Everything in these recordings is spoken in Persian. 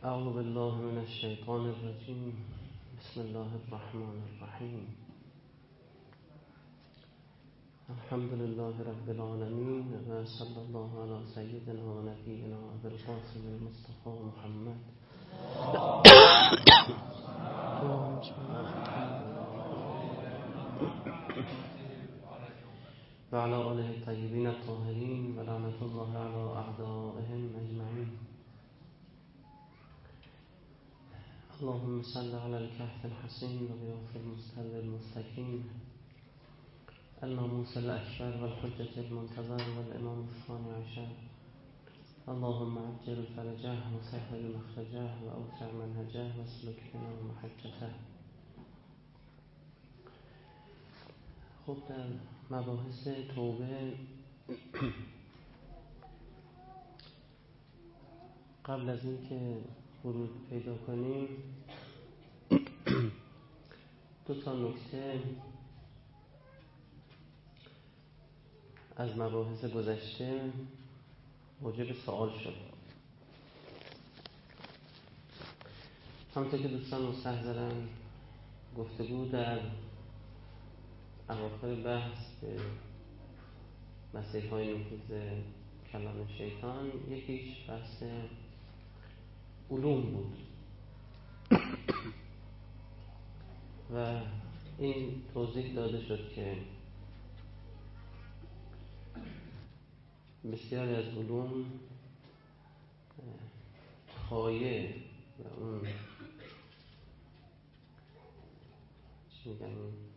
اعوذ بالله من الشیطان الرجیم. بسم الله الرحمن الرحیم. الحمد لله رب العالمین و صلی الله علی سیدنا و نبینا ابی القاسم المصطفى محمد و علی آله الطیبین الطاهرین و لعنة الله علی اعدائهم اجمعین. اللهم صل على الكهف الحسين وضياف المستر المستقيم الناموس الأكبر والحجة المنتظر والإمام الثاني عشر. اللهم عجل فرجه وسهل مخرجه وأوسع منهجه واسلك بنا محجته. خب در مباحث توبه قبل از اینکه ورود پیدا کنیم دو تا نکته از مباحث گذشته موجب سوال شد. همونطور که دوستان مستحضرن گفتگو در اواخر بحث به مسیرهای نفوذ کلام شیطان یکیش بحث علوم بود و این توضیح داده شد که بسیاری از علوم پایه و اون چی میگن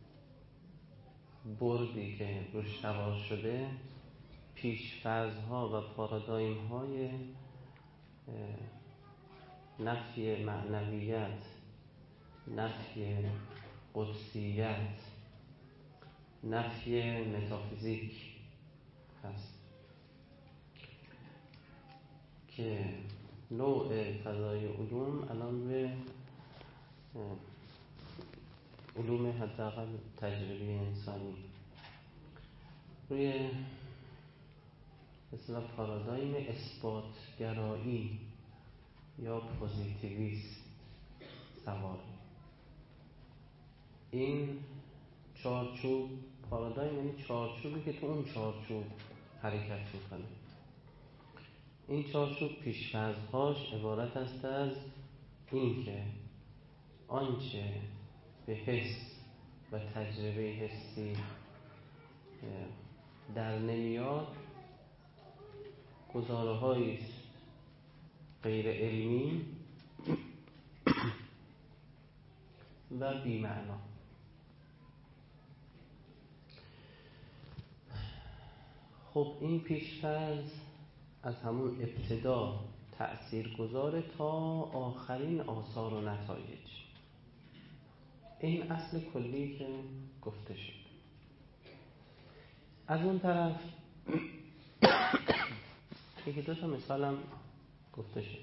بردی که روش سوار شده پیش‌فرض‌ها و پارادایم‌های نفی معنویت، نفی قدسیت، نفی متافیزیک هست که نوع فضای علوم الان به علوم حداقل تجربی انسانی روی مثلا پارادایم اثباتگرایی یا پوزیتیویست سوار. این چارچوب پارادایم یعنی چارچوبی که تو اون چارچوب حرکت میکنه. این چارچوب پیش‌فرض‌هاش عبارت است از این که آنچه به حس و تجربه حسی در نمیاد گزاره‌هایی است غیر علمی و بی‌معنا. خب این پیش‌فرض از همون ابتدا تأثیرگذار تا آخرین آثار و نتایج. این اصل کلی که گفته شد. از اون طرف یکی دو تا مثالم گفته شد.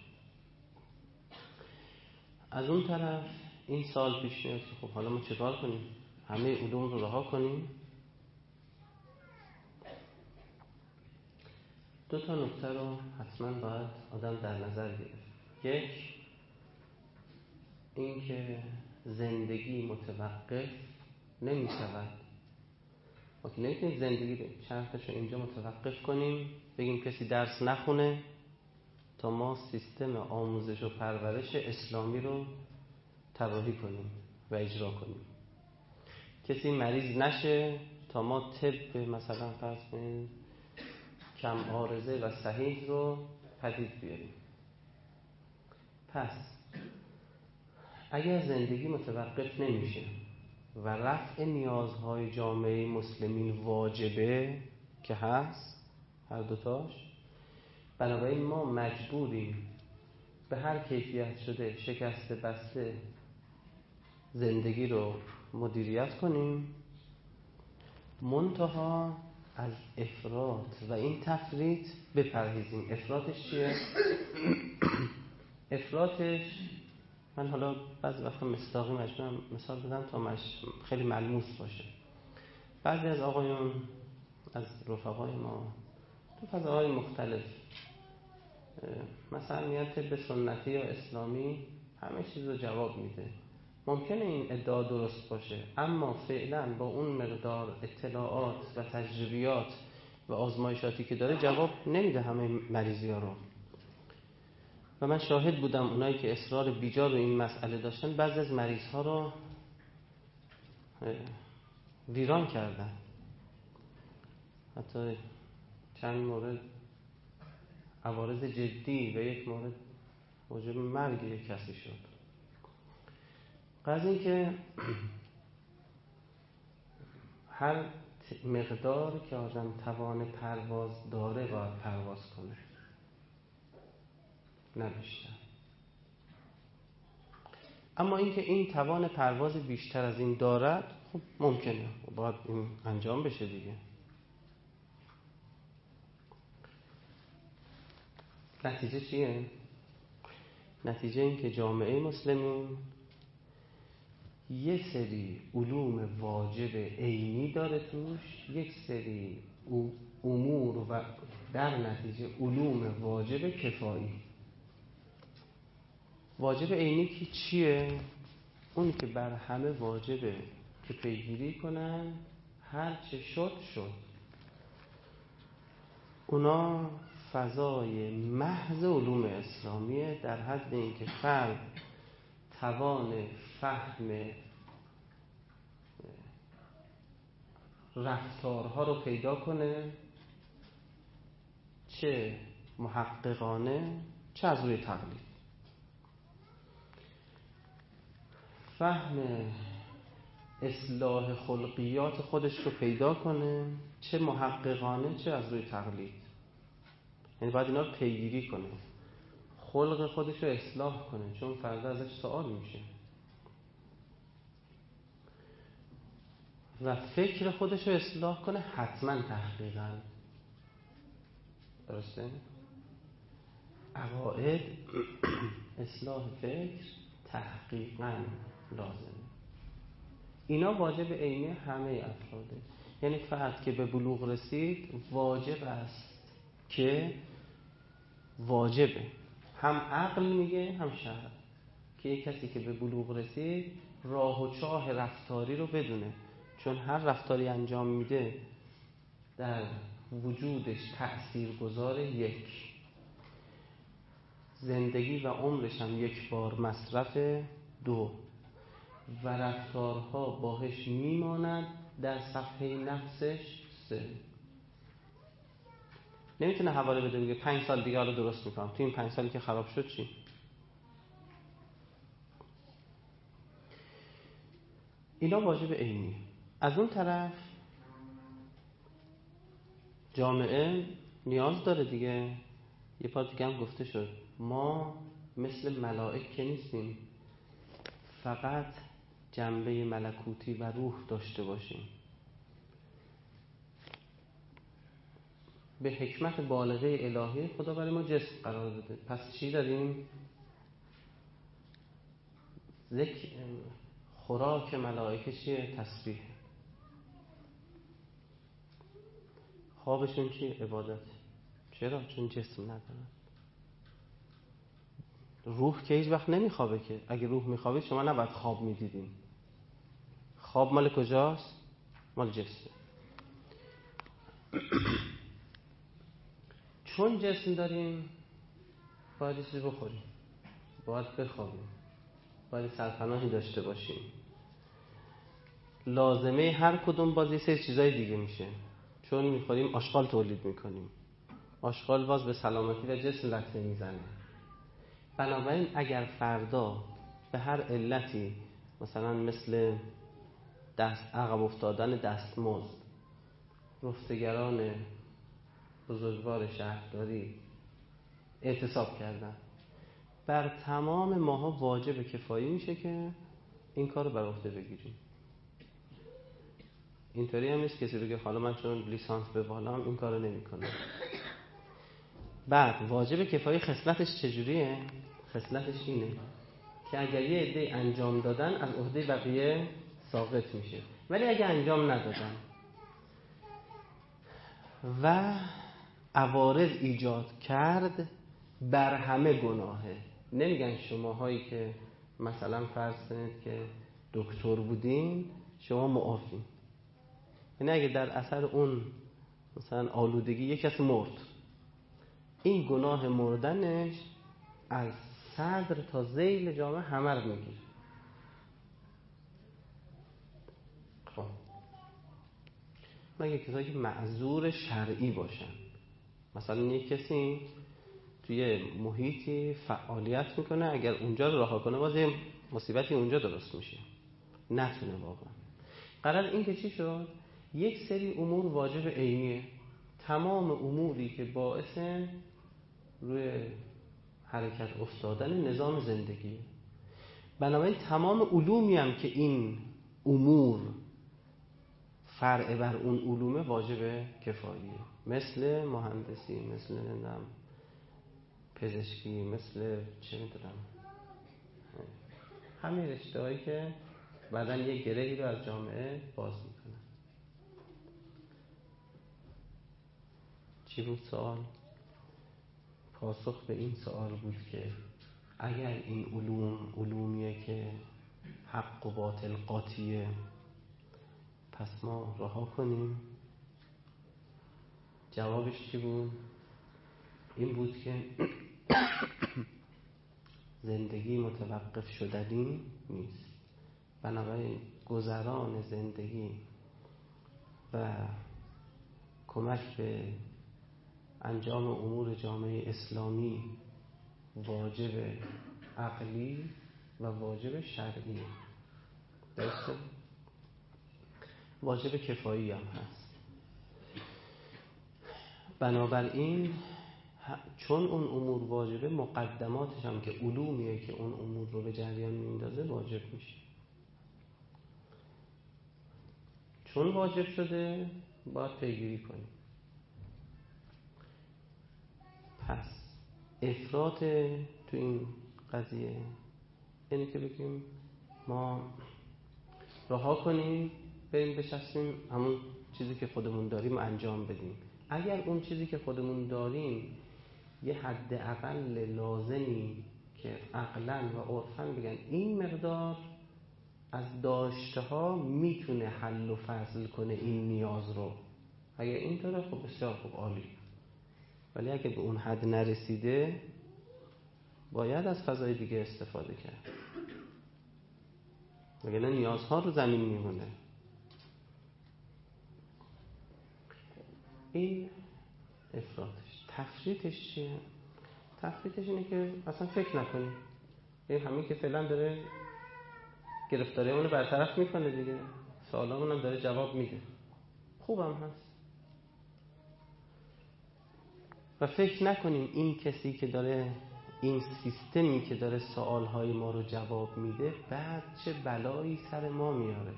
از اون طرف این سال پیش میاد که خب حالا ما چیکار کنیم؟ همه علوم رو رها کنیم؟ دو تا نکته رو حتما باید آدم در نظر گرفت. یک، این که زندگی متوقف نمی شود. ما که نمیتونیم زندگی رو چرخش رو اینجا متوقف کنیم بگیم کسی درس نخونه تا ما سیستم آموزش و پرورش اسلامی رو طراحی کنیم و اجرا کنیم. کسی مریض نشه تا ما طب مثلا فرض کنیم کم عارضه و صحیح رو پدید بیاریم. پس اگر زندگی متوقف نمیشه و رفع نیازهای جامعه مسلمین واجبه که هست هر دوتاش، بنابراین ما مجبوریم به هر کیفیت شده شکسته بسته زندگی رو مدیریت کنیم، منتها از افراط و این تفریط بپرهیزیم. افراطش چیه؟ افراطش من حالا بعضی وقتا مصداقی مجبورم مثال بدم تا خیلی ملموس باشه. بعضی از آقایون از رفقای ما تو فضاهای مختلف مثلا میاد طب سنتی یا اسلامی همه چیز رو جواب میده. ممکنه این ادعا درست باشه، اما فعلا با اون مقدار اطلاعات و تجربیات و آزمایشاتی که داره جواب نمیده همه مریضی ها رو. و من شاهد بودم اونایی که اصرار بیجا رو این مسئله داشتن بعضی از مریض ها رو ویران کردن. حتی چند مورد عوارض جدی و یک مورد موجب مرگ یک کسی شد. قضیه این که هر مقدار که آدم توان پرواز داره باید پرواز کنه، نه بیشتر. اما اینکه این توان پرواز بیشتر از این دارد، خب ممکنه، باید این انجام بشه دیگه. نتیجه چیه؟ نتیجه این که جامعه مسلمین یک سری علوم واجب عینی داره توش، یک سری امور و در نتیجه علوم واجب کفایی. واجب عینی که چیه؟ اونی که بر همه واجبه که پیگیری کنن، هر چه شد. اونا فضای محض علوم اسلامیه، در حد اینکه فرد توان فهم رفتارها رو پیدا کنه، چه محققانه چه از روی تقلید. فهم اصلاح خلقیات خودش رو پیدا کنه، چه محققانه چه از روی تقلید. یعنی باید اینا رو پیگیری کنه، خلق خودش رو اصلاح کنه، چون فردا ازش سوال میشه. و فکر خودش رو اصلاح کنه، حتما تحقیقا. درسته؟ عقاید اصلاح فکر تحقیقا لازمه. اینا واجب عینی همه افراده. یعنی فرد که به بلوغ رسید واجب است که واجبه، هم عقل میگه هم شرع، که یک کسی که به بلوغ رسید راه و چاه رفتاری رو بدونه، چون هر رفتاری انجام میده در وجودش تأثیر گذاره. یک زندگی و عمرش هم یک بار مصرف. دو و رفتارها باهش میماند در صفحه نفسش. سه نمیتونه حواله بده بگه 5 سال دیگه حالا درست میکنم، تو این 5 سالی که خراب شد چی؟ اینا واجب عینی. از اون طرف جامعه نیاز داره دیگه. یه پار دیگه هم گفته شد ما مثل ملائک که نیستیم فقط جنبه ملکوتی و روح داشته باشیم. به حکمت بالغه الهی خدا برای ما جسم قرار داده. پس چی داریم؟ خوراک ملائکه چیه؟ تسبیح. خوابشون چیه؟ عبادت. چرا؟ چون جسم ندارن. روح که هیچ وقت نمیخوابه که. اگه روح میخوابه شما نباید خواب میدیدین. خواب مال کجاست؟ مال جسم. چون جسم داریم باید چیزی بخوریم، باید بخوابیم، باید سرپناهی داشته باشیم. لازمه هر کدوم باز یه سری چیزای دیگه میشه. چون میخوریم آشغال تولید میکنیم، آشغال باز به سلامتی و جسم لطمه میزنه. بنابراین اگر فردا به هر علتی مثلا مثل عقب افتادن دستمزد، رفتگران بزرگوار شهرداری اعتصاب کردن، بر تمام ماها واجب کفایی میشه که این کار رو بر عهده بگیریم. اینطوری هم نیست کسی بگه حالا من چون لیسانس به بالام این کار رو نمی کنم. بعد واجب کفایی خصلتش چجوریه؟ خصلتش اینه که اگر یه عده انجام دادن از عهده بقیه ساقط میشه، ولی اگر انجام ندادن و عوارض ایجاد کرد بر همه گناهه. نمیگن شماهایی که مثلا فرض کنید که دکتر بودین شما معافین. یعنی اگه در اثر اون مثلا آلودگی یک کسی مرد، این گناه مردنش از صدر تا ذیل جامعه همه رو میگیره. خب مگه کسایی که معذور شرعی باشن، مثلا یک کسی توی محیطی فعالیت میکنه، اگر اونجا رو رها کنه باز یه مصیبتی اونجا درست میشه، نتونه واقعا. قرار این که چی شد؟ یک سری امور واجب عینیه، تمام اموری که باعث روی حرکت افتادن نظام زندگی. بنابراین تمام علومی هم که این امور فرع بر اون علومه واجب کفاییه، مثل مهندسی، مثل پزشکی، مثل چه میدونم همین رشته‌هایی که بعدن یک گرهی رو از جامعه باز میکنه. چی بود سوال؟ پاسخ به این سوال بود که اگر این علومیه که حق و باطل قاطیه، پس ما رها کنیم. جوابش چی بود؟ این بود که زندگی متوقف شدنی نیست. بنابراین گذران زندگی و کمک به انجام امور جامعه اسلامی واجب عقلی و واجب شرعی، درسته؟ واجب کفایی هم هست. بنابراین چون اون امور واجبه، مقدماتش هم که علومیه که اون امور رو به جریان میندازه واجب میشه. چون واجب شده باید پیگیری کنیم. پس افراط تو این قضیه یعنی که بگیم ما رها کنیم، بریم بچسبیم همون چیزی که خودمون داریم انجام بدیم. اگر اون چیزی که خودمون داریم یه حد اقل لازمی که عقلاً و عرفاً بگن این مقدار از داشته ها میتونه حل و فصل کنه این نیاز رو، اگر اینطوره خب بسیار خوب، عالی. ولی اگه به اون حد نرسیده باید از فضای دیگه استفاده کرد، وگرنه نیازها رو زمین میمونه. این افراطش. تفریطش چیه؟ تفریطش اینه که اصلا فکر نکنیم. این همین که فعلا داره گرفتاری اونو برطرف میکنه دیگه، سوالامون هم داره جواب میده، خوبم هست. و فکر نکنیم این کسی که داره، این سیستمی که داره سوالهای ما رو جواب میده بعد چه بلایی سر ما میاره.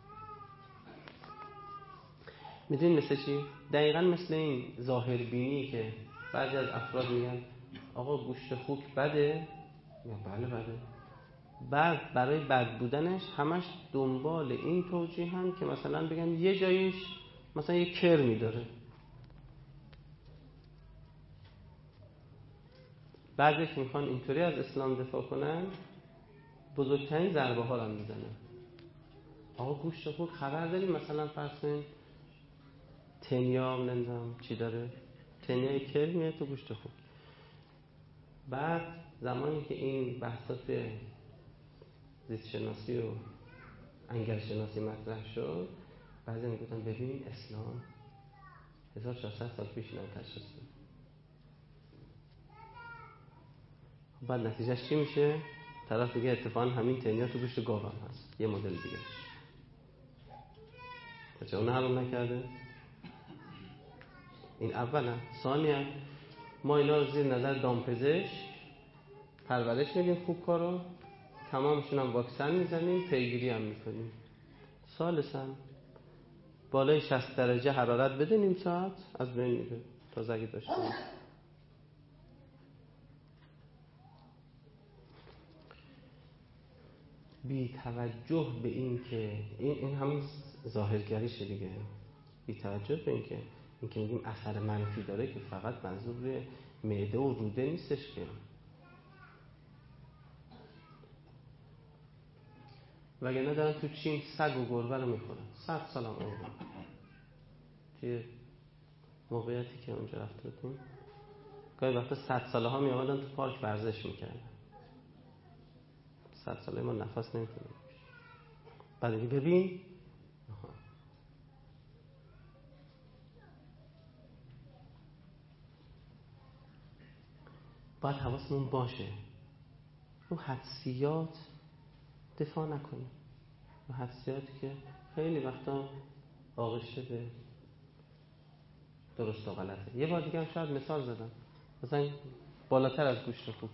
میدونین مثل چی؟ دقیقا مثل این ظاهربینی که بعضی از افراد میگن آقا گوشت خوک بده، یا بله بده، بعد برای بد بودنش همش دنبال این توجیه هم که مثلا بگن یه جایش مثلا یه کرمی داره. بعضیش میخوان اینطوری از اسلام دفاع کنن، بزرگترین ضربه ها رو میزنن. آقا گوشت خوک خبر داریم مثلا فرض کنین تنیا نمیدونم چی داره، تنیای کرمیه تو گوشت خوک. بعد زمانی که این بحثات زیست شناسی و انگل شناسی مطرح شد، بعضی میگفتن ببین اسلام 1400 سال پیش اینا تشخیص داد. بعد نتیجهش چی میشه؟ طرف میگه اتفاقا همین تنیا تو گوشت گاو هم هست، یه مدل دیگه. چرا اون حل نکرده؟ این اولا. ثانیا ما اینا رو زیر نظر دامپزشک پرورش میدیم، خوب کارو تمامشون هم واکسن میزنیم، پیگیری هم میکنیم. ثالثا بالای 60 درجه حرارت بده نیم ساعت از بین میره تازگی داشته. بی توجه به این که این همون ظاهرگریشه دیگه، بی توجه به این که میگیم اثر منفی داره، که فقط منظور روی معده و روده نیستش که. وگرنه دارن تو چین سگ و گربه رو میخورن 100 سال هم عمر. توی موقعیتی که اونجا رفته بودیم گاهی وقتا 100 ساله ها میامدن تو پارک ورزش میکردن. 100 ساله ما نفس نمیتونیم. بعد دیگه ببین باید حواسمون باشه رو حدسیات دفاع نکنیم، رو حدسیاتی که خیلی وقتا آغشته به درست و غلطه. یه بار دیگه هم شاید مثال زدم، مثلا بالاتر از گوشت خوک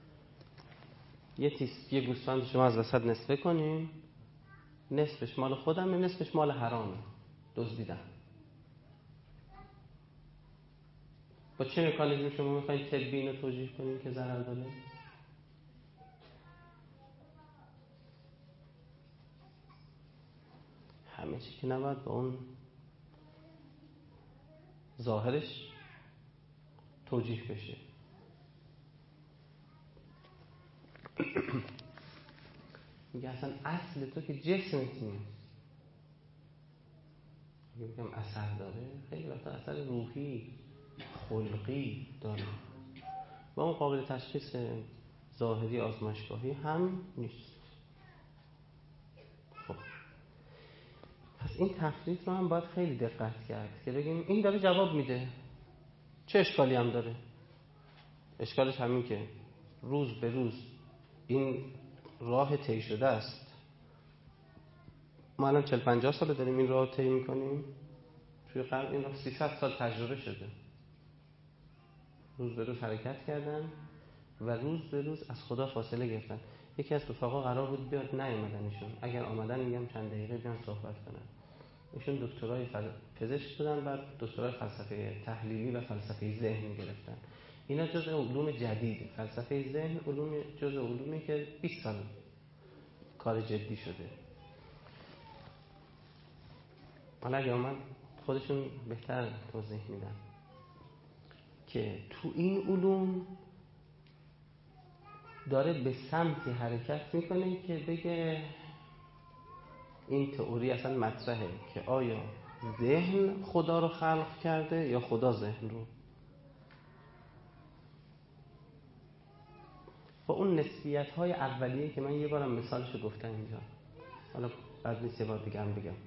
یه گوسفند شما از وسط نصفه کنیم، نصفش مال خودمه نصفش مال حرامه، دزدیدم. با چه مکانیزمی شما میخواین طبی اینو توجیه کنیم که ضرر داره؟ همه چی که نباید با اون ظاهرش توجیه بشه. میگه اصلا اصل تو که جسمت نیست. میگم اثر داره، خیلی وقتا اثر روحی خلقی داره و اون قابل تشخیص ظاهری آزمایشگاهی هم نیست. خب پس این تفریط رو هم باید خیلی دقت کرد که بگیم این داره جواب میده، چه اشکالی هم داره. اشکالش همین که روز به روز این راه طی شده است. ما الان 40-50 سال داریم این راه طی میکنیم، توی قرن این راه 300 سال تجربه شده. روز به روز حرکت کردن و روز به روز از خدا فاصله گرفتن. یکی از رفقا قرار بود بیاد نیومدنشون، اگر آمدن میگم چند دقیقه بیان صحبت کنن. ایشون دکترای پزشک شدن، بعد دکترای فلسفه تحلیلی و فلسفه ذهن گرفتن. اینا جزء علوم جدید. فلسفه ذهن جزء علومی که 20 سال کار جدی شده. حالا اگه من خودشون بهتر توضیح میدن که تو این علوم داره به سمتی حرکت میکنه که بگه این تئوری اصلا مطرحه که آیا ذهن خدا رو خلق کرده یا خدا ذهن رو. با اون نسبیت های اولیه که من یه بارم مثالشو گفتم اینجا، حالا بعد نیست یه بار دیگه هم بگم.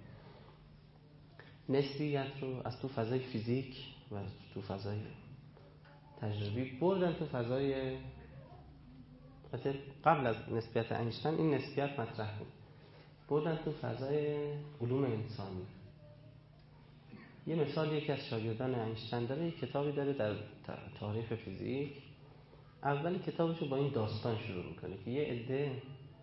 نسبیت رو از تو فضای فیزیک و تو فضای تجربی بردن تو فضای قبل از نسبیت اینشتین این نسبیت مطرح بود، بردن تو فضای علوم انسانی. یه مثال یکی از شاگردان اینشتین داره، یه کتابی داره در تاریخ فیزیک. اولی کتابشو با این داستان شروع میکنه که یه عده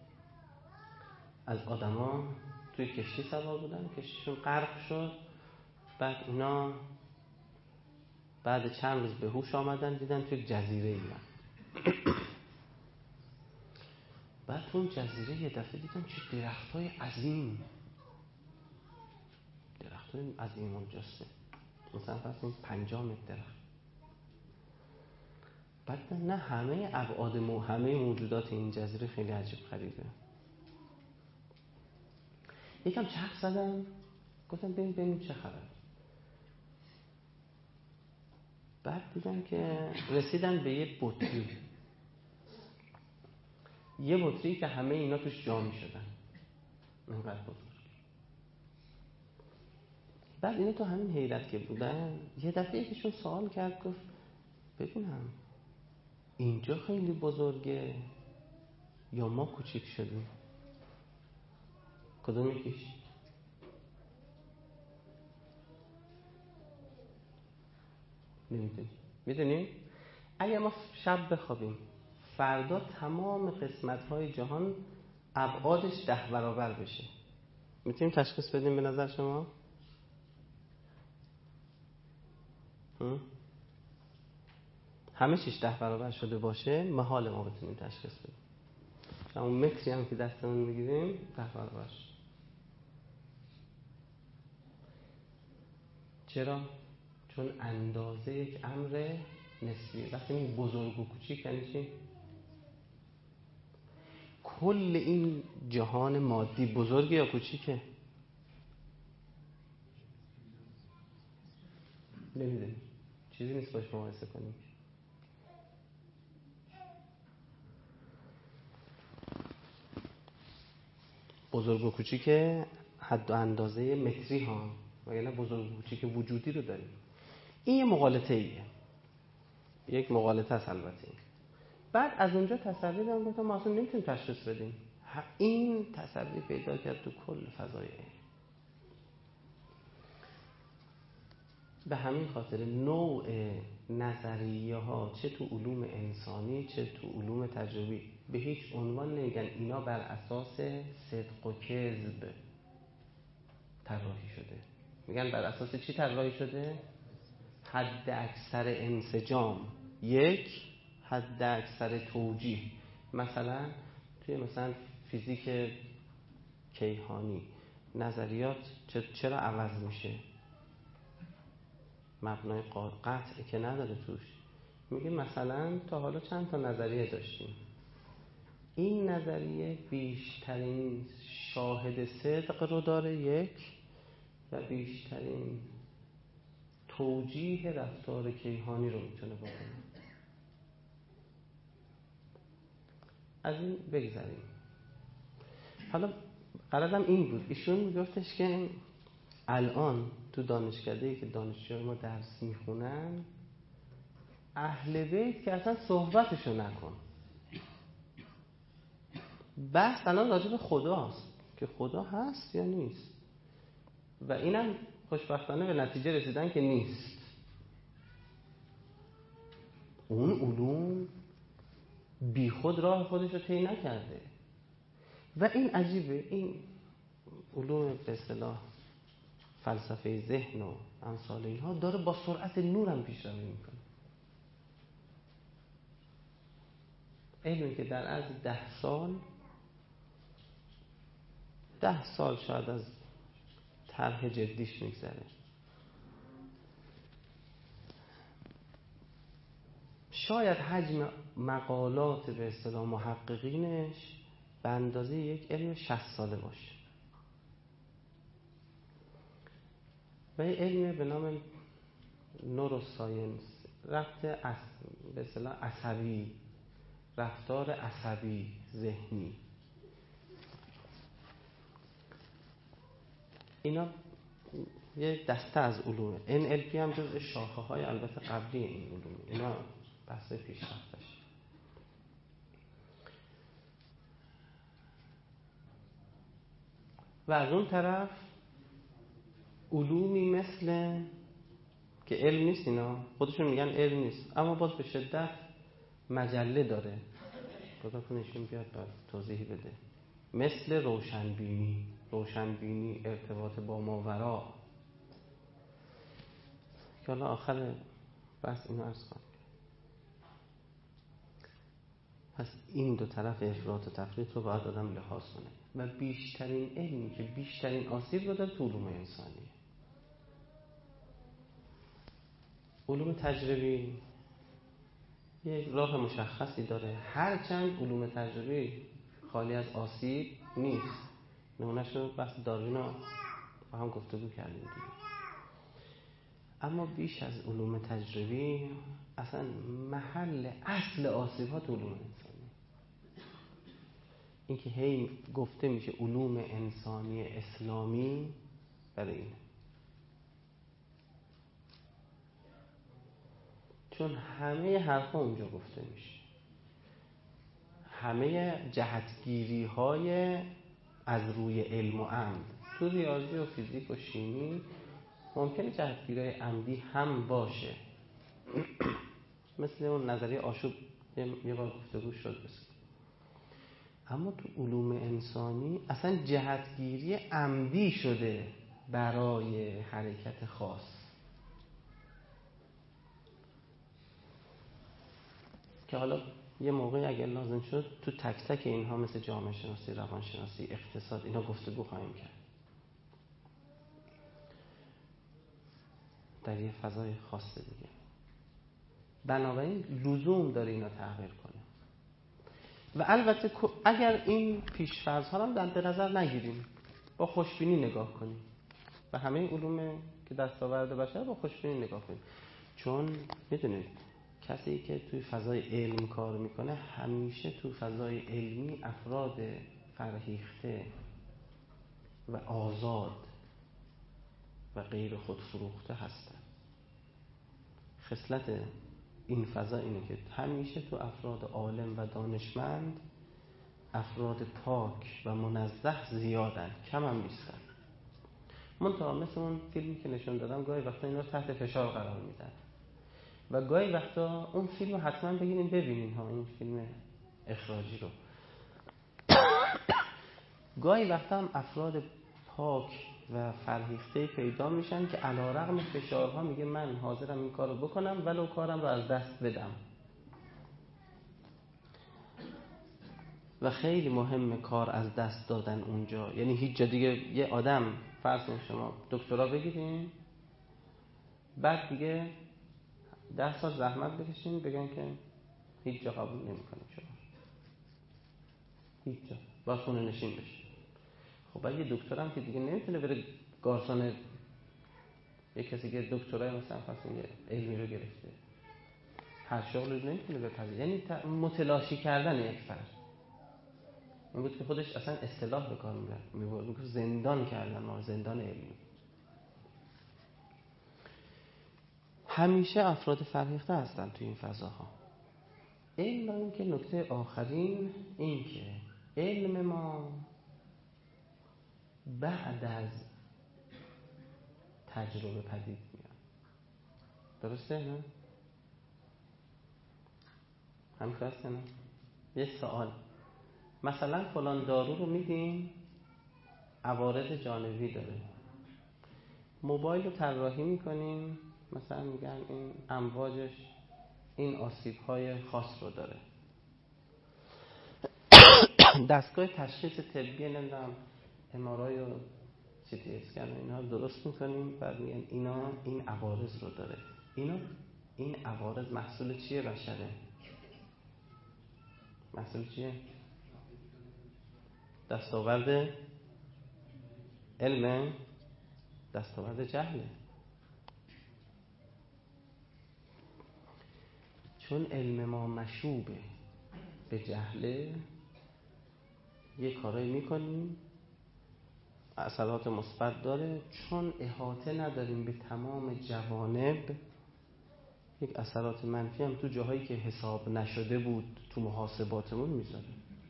از آدما توی کشتی سوار بودن، کشتیشون غرق شد. بعد اینا بعد چند روز به هوش آمدن، دیدن توی جزیره بعد تو اون جزیره یه دفعه دیدن چه درختای عظیم، درختای عظیم الجثه، مثلا فرض کنید 50 متر درخت. بعد نه همه ابعاد همه موجودات این جزیره خیلی عجیب غریبه. یکم چرخ زدم، گفتم ببین چه خبر. بعد دیدم که رسیدن به یه بطری، یه بطری که همه اینا توش جا می شدن، اینقدر بزرگ. بعد اینا تو همین حیرت که بودن، یه دفعه یکیشون سوال کرد، گفت ببینم اینجا خیلی بزرگه یا ما کوچیک شدیم؟ کدوم یکیش؟ نمیدونی. میدونی اگه ما شب بخوابیم فردا تمام قسمت‌های جهان ابعادش 10 برابر بشه، میتونیم تشخیص بدیم به نظر شما؟ همه چیش 10 برابر شده باشه، محال ما بتونیم تشخیص بدیم. اون متری هم که دستمون میگیریم 10 برابر شد. چرا؟ چون اندازه یک امر نسبیه. وقتی این بزرگ و کوچیک یعنی چی؟ کل این جهان مادی بزرگه یا کوچیکه؟ نمیدونی، چیزی نیست باش مقایسه کنیم. بزرگ و کوچیک حد و اندازه متری ها، وگرنه بزرگ و کوچیک وجودی رو داریم. این یه مغالطه ایه، یک مغالطه است البته. بعد از اونجا تصویر هم گفتم ما اصلا نمیتونیم تشخیص بدیم. این تصویر پیدا کرد تو کل فضای علم. به همین خاطر نوع نظریه ها چه تو علوم انسانی چه تو علوم تجربی به هیچ عنوان نمیگن اینا بر اساس صدق و کذب طراحی شده. میگن بر اساس چی طراحی شده؟ حد اکثر انسجام، یک حد اکثر توجیه. مثلا توی فیزیک کیهانی نظریات چرا عوض میشه؟ مبنای قطع که نداره توش. میگه مثلا تا حالا چند تا نظریه داشتیم، این نظریه بیشترین شاهد صدق رو داره، یک، و بیشترین توجیه رفتار کیهانی رو میتونه بکنه. از این بگذاریم. حالا قرارم این بود، ایشون میگفتش که الان تو دانشکده‌ای که دانشجوی ما درس میخونن اهل بیت که اصلا صحبتشو نکن، بحث الان راجع به خداست که خدا هست یا نیست، و اینم خوشبختانه به نتیجه رسیدن که نیست. اون علوم بی خود راه خودش رو طی نکرده. و این عجیبه، این علوم به اصطلاح فلسفه ذهن و امثال اینها داره با سرعت نور هم پیشروی میکنه. علمی که در عرض 10 سال شاید از طرح جدیش میگذره، شاید حجم مقالات به اصطلاح محققینش به اندازه یک علم 60 ساله باشه. و یه علمی به نام نوروساینس، به اصطلاح عصبی، رفتار عصبی ذهنی، اینا یه دسته از علومه. NLP هم جزء شاخه های البته قبلی این علومه. اینا بحث پیشرفتش. و از اون طرف علومی مثل که علم نیست، اینا خودشون میگن علم نیست اما باز به شدت مجله داره، خدا کنشون بیاد باید توضیح بده، مثل روشنبینی ارتباط با ماورا، که حالا آخر بس اینو عرض کنم. پس این دو طرف افراط و تفریط رو باید آدم لحاظ کنه. و بیشترین علمی که بیشترین آسیب رو داره تو علوم انسانی. علوم تجربی یک راه مشخصی داره، هرچند علوم تجربی خالی از آسیب نیست. نمونه‌اش رو بحث داروین رو با هم گفتگو کردیم دیگه. اما بیش از علوم تجربی اصلا محل اصل آسیب ها تو علوم انسانی. این که هی گفته میشه علوم انسانی اسلامی برای اینه، چون همه حرفا اونجا گفته میشه، همه جهتگیری های از روی علم و عمد. تو ریاضی و فیزیک و شیمی ممکنه جهتگیری های عمدی هم باشه مثل اون نظریه آشوب یه بار گفتگو شد بس. اما تو علوم انسانی اصلا جهتگیری عمدی شده برای حرکت خاص، که حالا یه موقعی اگر لازم شد تو تک تک اینها مثل جامعه شناسی، روانشناسی، اقتصاد اینا گفتگو خواهیم کرد در یه فضای خاص دیگه. بنابراین لزوم داره اینا تغییر کنه. و البته اگر این پیش‌فرض‌ها رو در نظر نگیریم، با خوشبینی نگاه کنیم و همه علوم که دستاورد بشر با خوشبینی نگاه کنیم، چون میدونید کسی که توی فضای علم کار میکنه همیشه توی فضای علمی افراد فرهیخته و آزاد و غیر خودفروخته هستن. خصلت این فضا اینه که همیشه تو افراد عالم و دانشمند افراد پاک و منزه زیادن، کم هم نیستن. منتها مثل اون فیلمی که نشون دادم گاهی وقتا اینا تحت فشار قرار میدن و گاهی وقتا اون فیلم رو حتما بگیرین ببینین ها، این فیلم اخراجی رو. گاهی وقتا هم افراد پاک و فرهیخته پیدا میشن که علیرغم فشارها میگه من حاضرم این کارو بکنم ولو کارم رو از دست بدم. و خیلی مهمه کار از دست دادن اونجا، یعنی هیچ جا دیگه یه آدم فرض کن شما دکترا بگیرین بعد دیگه 10 سال زحمت بکشین بگن که هیچ جا قبول نمی‌کنیم شما، هیچ جا، باید خونه نشین بشه. خب بعد یه دکترم که دیگه نمیتونه بره گارسون یه کسی که دکترای مثلا فرض یه علمی رو گرفته هر شغلی رو نمیتونه بپذیره، یعنی متلاشی کردن یک فرد. این بود که خودش اصلا اصطلاح به کار میبرد، میگه زندان کردن ما، زندان علمی. همیشه افراد فرهیخته هستن توی این فضاها. الا اینکه نکته آخرین این که علم ما بعد از تجربه پدید میاد. درسته نه؟ همین فرسته نه؟ یه سوال، مثلا فلان دارو رو میدیم عوارض جانبی داره، موبایل رو طراحی میکنیم مثلا میگن این امواجش این آسیب‌های خاص رو داره، دستگاه تشخیص طبی نمیدونم MRI و CT اسکن و اینا درست میکنیم بعد میگن اینا این عوارض رو داره. این عوارض محصول چیه بشره؟ محصول چیه؟ دستاورد علم، دستاورد جهله. چون علم ما مشوبه به جهله یه کارایی میکنیم اثرات مثبت داره، چون احاطه نداریم به تمام جوانب یک اثرات منفی هم تو جاهایی که حساب نشده بود تو محاسباتمون میذاره.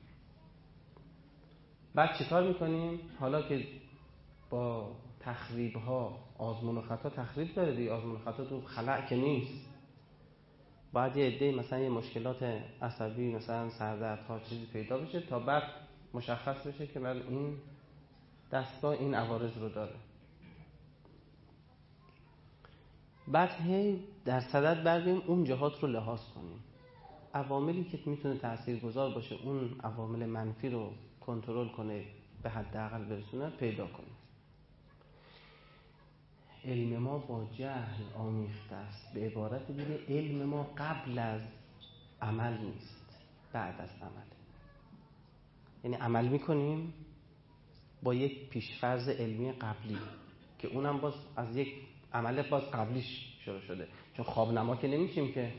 بعد چیکار میکنیم؟ حالا که با تخریب ها آزمون و خطا تخریب داره دیگه، آزمون و خطا تو خلأ که نیست، بعد یه عده مثلا یه مشکلات عصبی مثلا سردردها چیزی پیدا بشه تا بعد مشخص بشه که من این دستگاه این عوارض رو داره. بعد هی در صدد برگردیم اون جهات رو لحاظ کنیم، عواملی که میتونه تاثیرگذار باشه اون عوامل منفی رو کنترل کنه به حداقل برسونه پیدا کنیم. علم ما با جهل آمیخته است، به عبارت دیگه علم ما قبل از عمل نیست، بعد از عمل. یعنی عمل میکنیم با یک پیشفرض علمی قبلی که اونم باز از یک عمل باز قبلیش شروع شده، چون خواب نما که نمیشیم که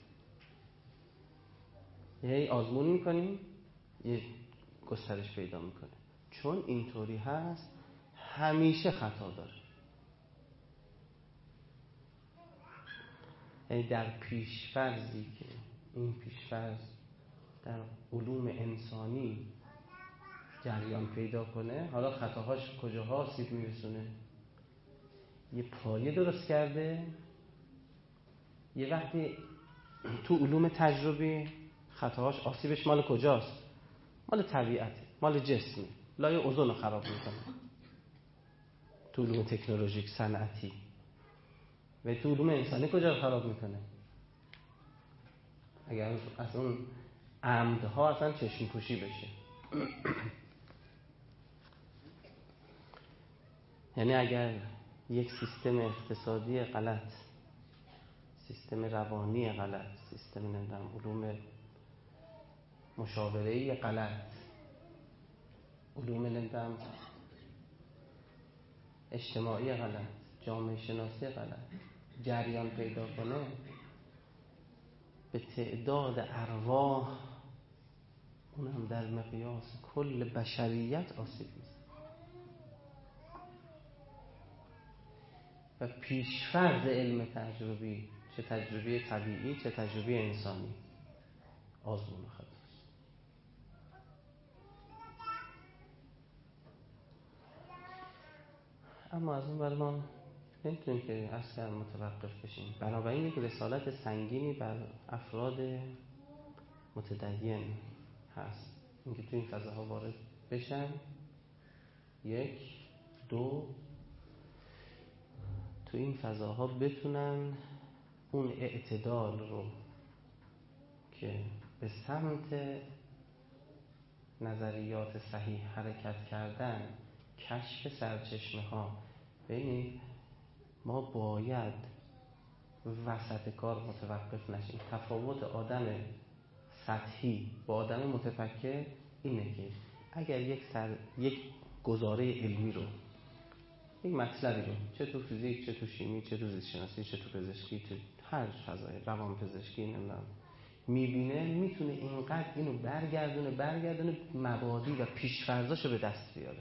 یه آزمون میکنیم یه گسترش پیدا میکنه. چون اینطوری هست همیشه خطا داره. یعنی در پیشفرضی که این پیشفرض در علوم انسانی جریان پیدا کنه، حالا خطاهاش کجاها آسیب میرسونه؟ یه پایه درست کرده، یه وقتی تو علوم تجربی خطاهاش آسیبش مال کجاست؟ مال طبیعته، مال جسمه، لایه اوزون رو خراب میکنه. تو علوم تکنولوژیک صنعتی و تو علوم انسانی کجا رو خراب میکنه؟ اگر از اون عمدها اصلا چشم پوشی بشه. یعنی اگر یک سیستم اقتصادی غلط، سیستم روانی غلط، سیستم نمیدونم علوم مشاوره‌ای غلط، علوم نمیدونم اجتماعی غلط، جامعه شناسی غلط جریان پیدا کنه، به تعداد ارواح، اونم در مقیاس کل بشریت آسیب میزنه و پیشفرض علم تجربی، چه تجربی طبیعی چه تجربی انسانی، آزمون خطاست. اما از اون برای ما نمیتونیم که اصلا متوقف بشیم. بنابراین یک رسالت سنگینی بر افراد متدین هست، اینکه تو این فضاها وارد بشن. 1 2 تو این فضاها بتونن اون اعتدال رو که به سمت نظریات صحیح حرکت کردن، کشف سرچشمه ها. ببینید ما باید وسط کار متوقف نشیم. تفاوت آدم سطحی با آدم متفکر اینه که اگر یک گزاره علمی رو، یک مطلبی رو، چه تو فیزیک چه تو شیمی چه تو زیست شناسی چه تو پزشکی چه هر فضای روان پزشکی نمیدونم میبینه، میتونه اینقدر اینو برگردونه مبادی و پیش‌فرضاشو به دست بیاره.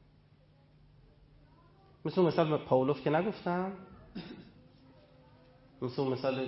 مثلا پاولوف که نگفتم، مثلا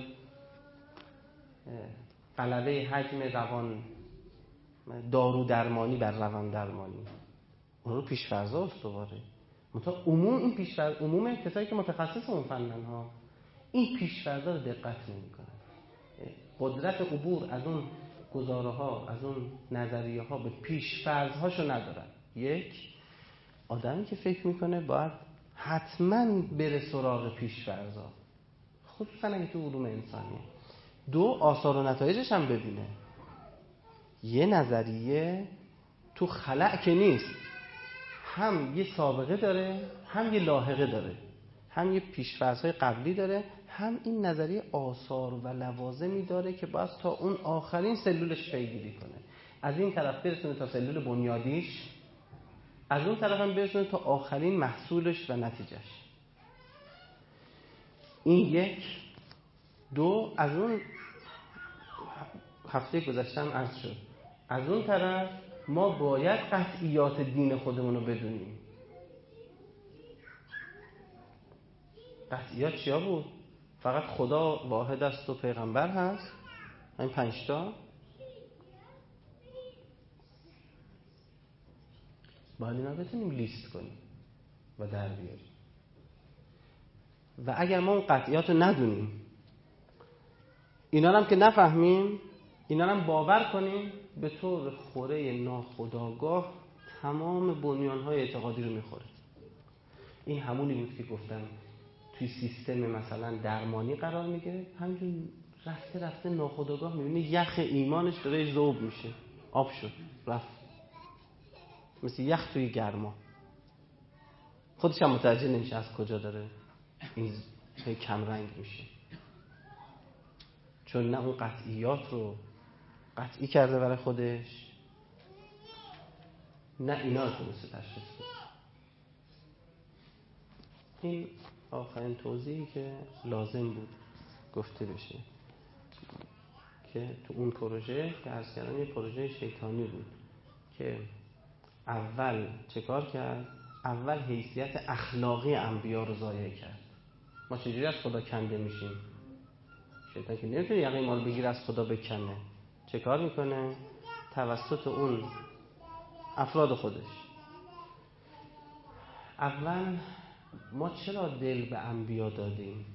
غلبه حجم روان دارو درمانی بر روان درمانی، اون رو پیش‌فرضاست دوباره. مثلا این پیش‌فرض عموم کسایی که متخصص اون فنن ها این پیش‌فرضا رو دقت نمی‌کنن. قدرت عبور از اون گزاره ها، از اون نظریه ها به پیش‌فرض هاشو ندارن. 1 آدمی که فکر میکنه باید حتما بره سراغ پیش‌فرضا، خصوصا اگه تو علوم انسانیه. 2 آثار و نتایجش هم ببینه. یه نظریه تو خلأ که نیست، هم یه سابقه داره هم یه لاحقه داره، هم یه پیش‌فرض‌های قبلی داره، هم این نظریه آثار و لوازمی داره که باید تا اون آخرین سلولش پیگیری کنه. از این طرف برسونه تا سلول بنیادیش، از اون طرف هم برسونه تا آخرین محصولش و نتیجهش. این 1 2 از اون هفته گذشتم عرض شد. از اون طرف ما باید قطعیات دین خودمون رو بدونیم. قطعیات چیا بود؟ فقط خدا واحد است و پیغمبر هست، این 5 تا. باید اینا بتونیم لیست کنیم و در بیاریم. و اگر ما اون قطعیات رو ندونیم، اینا هم که نفهمیم، اینا هم باور کنیم، به طور خوره ناخودآگاه تمام بنیان‌های اعتقادی رو میخوره. این همونی بود که گفتم توی سیستم مثلا درمانی قرار میگیره، همینجور رفته ناخودآگاه میبینه یخ ایمانش داره ذوب میشه، آب شد رفت، مثل یخ توی گرما. خودش هم متوجه نمیشه از کجا داره این کم رنگ میشه، چون نه اون قطعیات رو قطعی کرده برای خودش، نه اینا رو تونسته تشخیص بده. این آخرین توضیحی که لازم بود گفته بشه که تو اون پروژه که عرض کردم یه پروژه شیطانی بود که اول چه کار کرد؟ اول حیثیت اخلاقی انبیا رو ضایع کرد. ما چجوری از خدا کنده میشیم؟ شیطان که نمیتونه یقه ما رو بگیر از خدا بکنه. چه کار میکنه؟ توسط اون افراد خودش. اول ما چرا دل به انبیا دادیم؟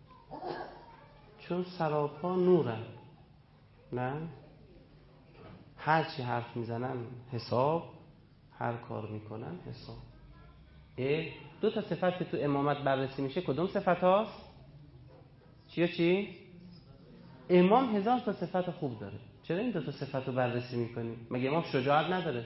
چون سراپا نورن، نه؟ هر چی حرف میزنن حساب، هر کار میکنن حساب. 2 تا صفت که تو امامت بررسی میشه کدوم صفت هاست؟ چی؟ امام 1000 تا صفت خوب داره. چرا این 2 تا صفت رو بررسی میکنی؟ مگه امام شجاعت نداره؟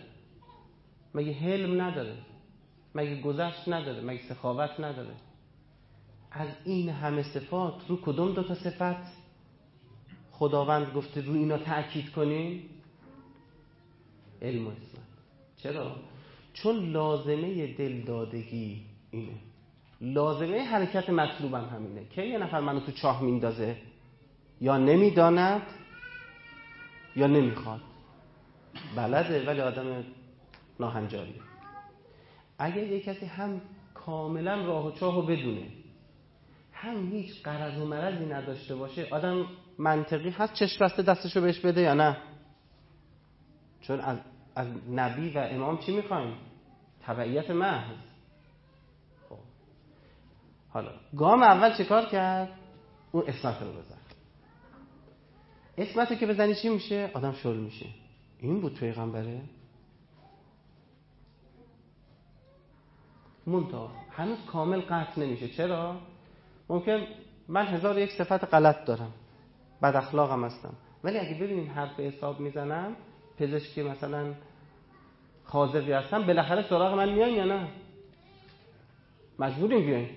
مگه حلم نداره؟ مگه گذشت نداره؟ مگه سخاوت نداره؟ از این همه صفات رو کدوم دو تا صفت خداوند گفته رو اینا تأکید کنیم؟ علم و اسمت. چرا؟ چون لازمه دلدادگی اینه، لازمه حرکت مطلوبم همینه که یه نفر منو تو چاه میندازه یا نمیداند یا نمیخواد، بلده ولی آدم ناهنجاریه. اگر یک کسی هم کاملا راه و چاهو بدونه، هم هیچ غرض و مرضی نداشته باشه، آدم منطقی هست چشم بسته دستشو بهش بده یا نه؟ چون از نبی و امام چی میخوایم؟ تبعیت محض. خب حالا گام اول چه کار کرد؟ اون اسمت رو بزن. اسمت رو که بزنی چی میشه؟ آدم شل میشه. این بود پیغمبره؟ منتها هنوز کامل قطع نمیشه. چرا؟ ممکن من 1001 صفت غلط دارم، بد اخلاقم هستم، ولی اگه ببینین حرف حساب میزنم، پزشکی مثلا حاضری هستم، بالاخره سراغ من میان یا نه؟ مجبوریم بیاین.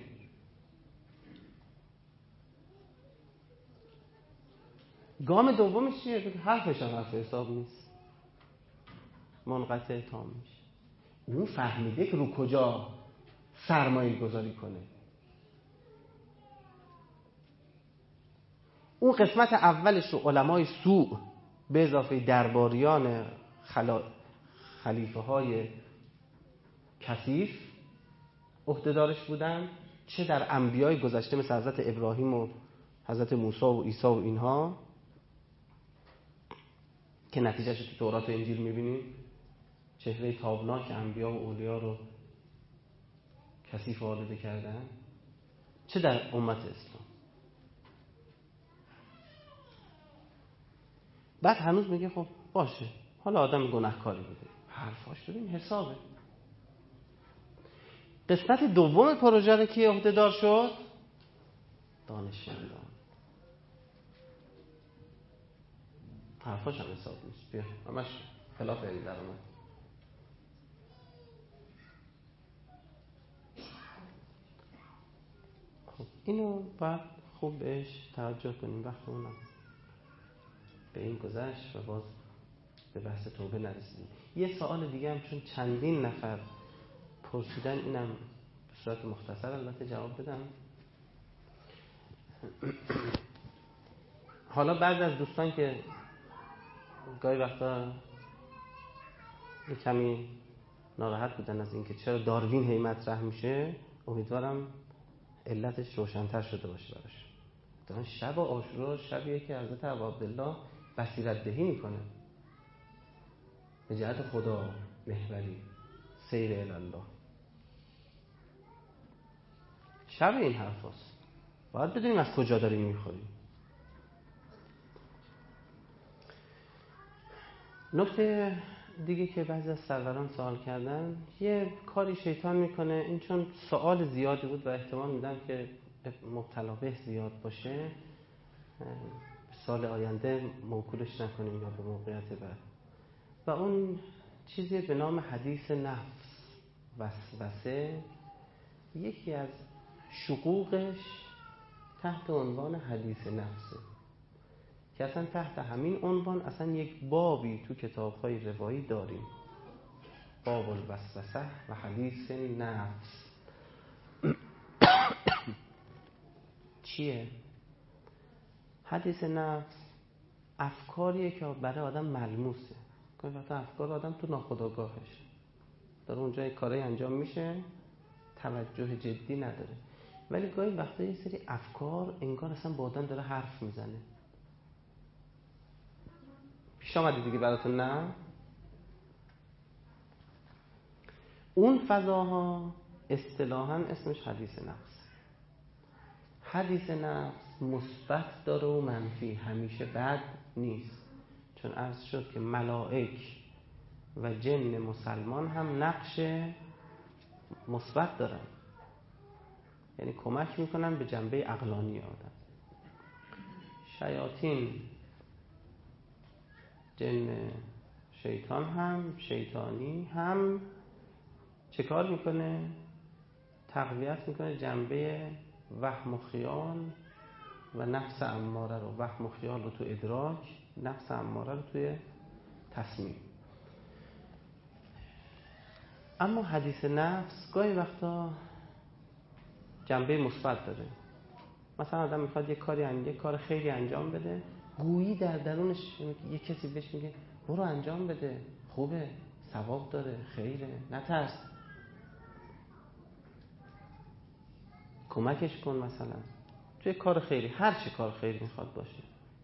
گام دومش چیه؟ که حرفش هم حرف حساب نیست، منقطع تام میشه. اون فهمیده که رو کجا سرمایه گذاری کنه. اون قسمت اولش رو علمای سوء به اضافه درباریان خلیفه های کثیف عهده‌دارش بودن، چه در انبیای گذشته مثل حضرت ابراهیم و حضرت موسی و عیسی و اینها که نتیجهش تو تورات و انجیل می‌بینیم، چهره تابناک انبیا و اولیا رو کثیف آلوده کردن، چه در امت اسلام. بعد هنوز میگه خب باشه، حالا آدم گناهکاری بوده، حرفاش ببین حسابه. قسمت دوم پروژه رو که عهده‌دار شد؟ دانشمندان. حرفاش هم حساب نیست، بیا همش خلاف این در اومد. خب اینو باید خوب بهش توجه کنیم وقت اونم به این گذشت و باز به بحث توبه نرسیدیم. یه سوال دیگه هم چون چندین نفر پرسیدن، اینم به صورت مختصر البته جواب بدم. حالا بعضی از دوستان که گاهی وقتا یه کمی ناراحت بودن از اینکه چرا داروین هی مطرح میشه، امیدوارم علتش روشن‌تر شده باشه براش. دارن شب عاشورا شبیه که حضرت عبدالله بصیرت دهی میکنه به جهت خدا، محوری، سیر الله. شب این حرف هست، باید بدونیم از کجا داریم میخوریم. نکته دیگه که بعضی از سروران سوال کردن، یه کاری شیطان میکنه، این چون سوال زیادی بود و احتمال میدم که مبتلا به زیاد باشه، سال آینده موکولش نکنیم یا به موقعیت بعد. و اون چیزی به نام حدیث نفس، وسوسه، یکی از شقوقش تحت عنوان حدیث نفسه که اصلا تحت همین عنوان اصلا یک بابی تو کتاب‌های روایی داریم، باب الوسوسه و حدیث نفس. چیه؟ حدیث نفس افکاریه که برای آدم ملموسه، که وقتا افکار آدم تو ناخودآگاهش داره اونجا یک کاری انجام میشه، توجه جدی نداره، ولی گاهی وقتا یه سری افکار انگار اصلا با آدم داره حرف میزنه. پیش آمده دیگه براتون نه؟ اون فضاها اصطلاحاً اسمش حدیث نفس. حدیث نفس مثبت داره و منفی، همیشه بد نیست، چون عرض شد که ملائک و جن مسلمان هم نقش مثبت دارن، یعنی کمک میکنن به جنبه عقلانی آدم. شیاطین، جن شیطان هم، شیطانی هم چه کار میکنه؟ تقویت میکنه جنبه وهم و خیال و نفس اماره رو، وهم و خیال رو تو ادراک، نفس اماره رو توی تصمیم. اما حدیث نفس گاهی وقتا جنبه مثبت داره. مثلا آدم میخواد یک کار خیری انجام بده، گویی در درونش یک کسی بهش میگه برو انجام بده، خوبه، ثواب داره، خیره، نترس، کمکش کن. مثلا توی کار خیری، هر چه کار خیری میخواد باشه،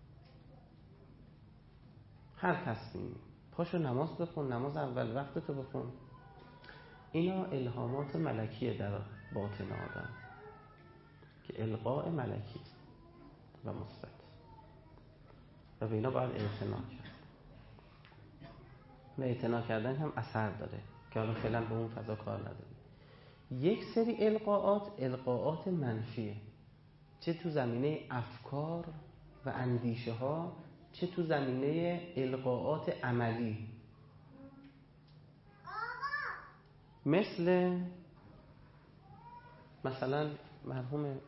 هر تصمیمی، پاشو نماز بخون، نماز اول وقتتو بخون. اینا الهامات ملکیه در باطن آدم که القاء ملکی و مثبت، و به اینا باید اعتنا کرد. و اعتنا کردن هم اثر داره که حالا فعلا به اون فضا کار نداره. یک سری القاءات منفیه، چه تو زمینه افکار و اندیشه ها، چه تو زمینه القاءات عملی. مثلا مرحوم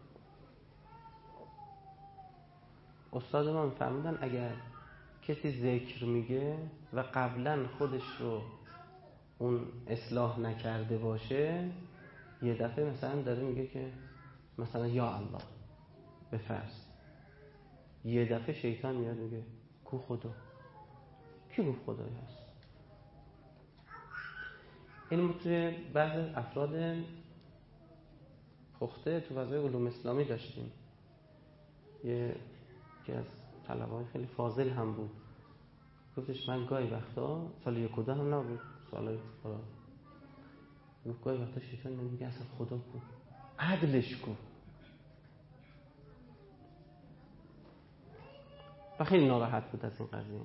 استاد ما می‌فرمودن اگر کسی ذکر میگه و قبلا خودش رو اون اصلاح نکرده باشه، یه دفعه مثلا داره میگه که مثلا یا الله به فرض، یه دفعه شیطان میاد میگه کو خدا، کی گفت خدایی هست؟ این توی بعض افراد پخته تو فضای علوم اسلامی داشتیم. یکی از طلبه‌های خیلی فاضل هم بود، گفتش من گاهی وقتا، سال 1 و 2 هم نبود، سال گاهی وقتا شیطان میگه اصلا خدا کو، عدلش کو. و خیلی ناراحت بود از این قضیه.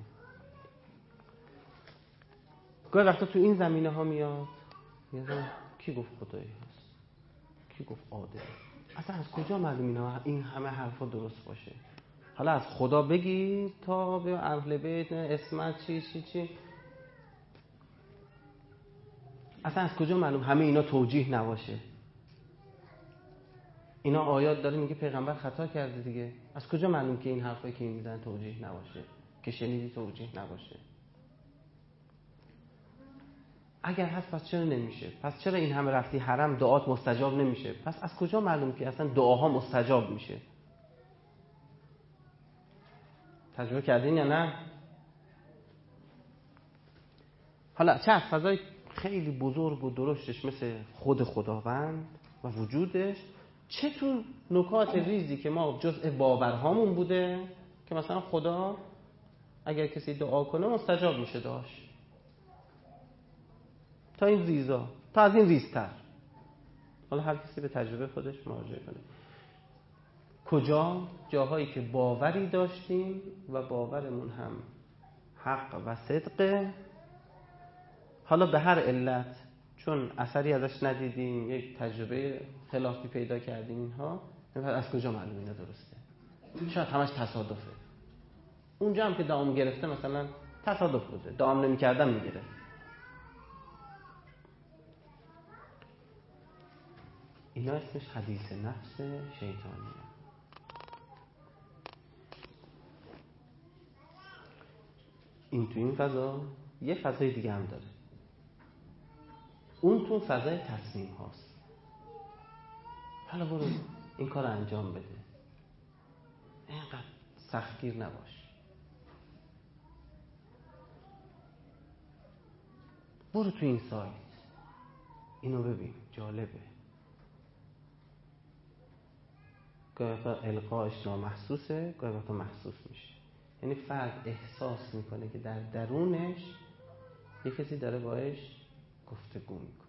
گاهی وقتا تو این زمینه ها میاد میگه کی گفت خدایی هست، کی گفت عادل، اصلا از کجا معلوم این همه حرفا درست باشه؟ حالا از خدا بگی تا به اهل بیت، اسمت، چی اصلا از کجا معلوم همه اینا توجیه نباشه؟ اینا آیات داره میگه پیغمبر خطا کرده دیگه، از کجا معلوم که این حرفایی که این میزنن توجیه نباشه، که شنیدی توجیه نباشه؟ اگر هست پس چرا نمیشه؟ پس چرا این همه رفتی حرم دعات مستجاب نمیشه؟ پس از کجا معلوم که اصلا دعاها مستجاب میشه؟ تجربه کردین یا نه؟ حالا چه از فضای خیلی بزرگ و درشتش مثل خود خداوند و وجودش، چه تو نکات ریزی که ما جزء باورهامون بوده که مثلا خدا اگر کسی دعا کنه مستجاب میشه دعاش، تا این ریزا، تا از این ریزتر. حالا هر کسی به تجربه خودش مراجعه کنه. کجا؟ جاهایی که باوری داشتیم و باورمون هم حق و صدقه، حالا به هر علت چون اثری ازش ندیدیم، یک تجربه خلافی پیدا کردیم، اینها از کجا معلوم اینا درسته؟ شاید همش تصادفه. اونجا هم که دام گرفته مثلا تصادف بوده، دام نمی کردم میگیره. اینا اسمش حدیث نفس شیطانیه. این تو این فضا یه فضای دیگه هم داره، اون تو فضای تصمیم هاست. حالا برو این کار انجام بده، اینقدر سختگیر نباش، برو تو این سایت اینو ببین جالبه. گاهی وقتا القاش نامحسوسه، گاهی وقتا محسوس میشه. یعنی فرد احساس میکنه که در درونش یه کسی داره باهاش گفتگو میکنه.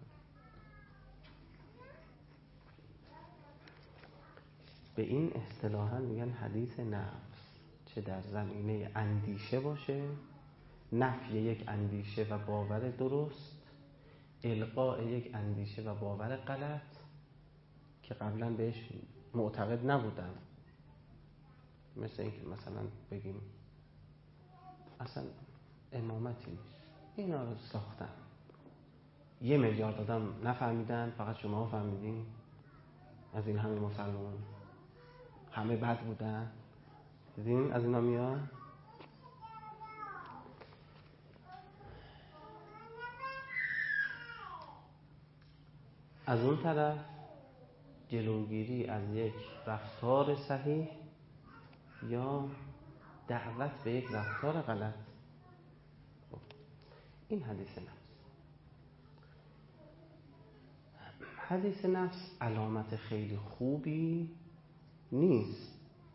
به این اصطلاحاً میگن حدیث نفس، چه در زمینه اندیشه باشه، نفی یک اندیشه و باور درست، القاء یک اندیشه و باور غلط که قبلا بهش معتقد نبودم. مثل اینکه مثلا بگیم اصلا امامتی نیست، اینا رو ساختن، 1 میلیارد آدم نفهمیدن، فقط شما فهمیدین از این همه مسلمان. همه بد بودن. دیدین از اینا میاد. از اون طرف جلوگیری از یک رفتار صحیح یا دعوت به یک رفتار غلط. این حدیث نفس. حدیث نفس علامت خیلی خوبی نیست.